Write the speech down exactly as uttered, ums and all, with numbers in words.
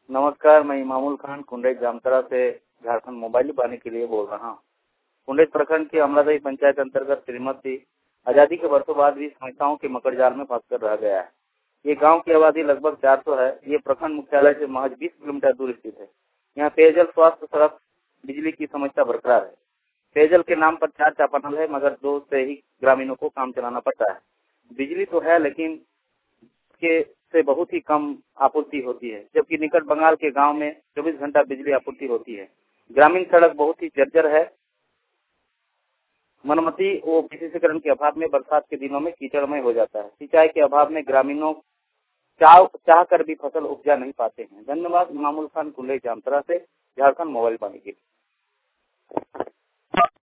नमस्कार, मैं इमामुल खान कुंडेज जामताड़ा से झारखंड मोबाइल पाने के लिए बोल रहा हूँ। कुंडेज प्रखंड के अमलादही पंचायत अंतर्गत श्रीमती आजादी के वर्षों बाद भी समस्याओं के मकड़ जाल में फंसकर रह गया है। ये गांव की आबादी लगभग चार सौ है। ये प्रखंड मुख्यालय से महज बीस किलोमीटर दूर स्थित है। यहाँ पेयजल, स्वास्थ्य, सड़क, बिजली की समस्या बरकरार है। पेयजल के नाम पर चार चापानल है, मगर दो से ही ग्रामीणों को काम चलाना पड़ता है। बिजली तो है, लेकिन के से बहुत ही कम आपूर्ति होती है, जबकि निकट बंगाल के गांव में चौबीस घंटा बिजली आपूर्ति होती है। ग्रामीण सड़क बहुत ही जर्जर है। मरम्मती व विशेषीकरण के अभाव में बरसात के दिनों में कीचड़मय हो जाता है। सिंचाई के अभाव में ग्रामीणों चाह चाह कर भी फसल उपजा नहीं पाते हैं। धन्यवाद। इमामुल खान, कुंडेज जामताड़ा से झारखंड मोबाइल पाने के लिए।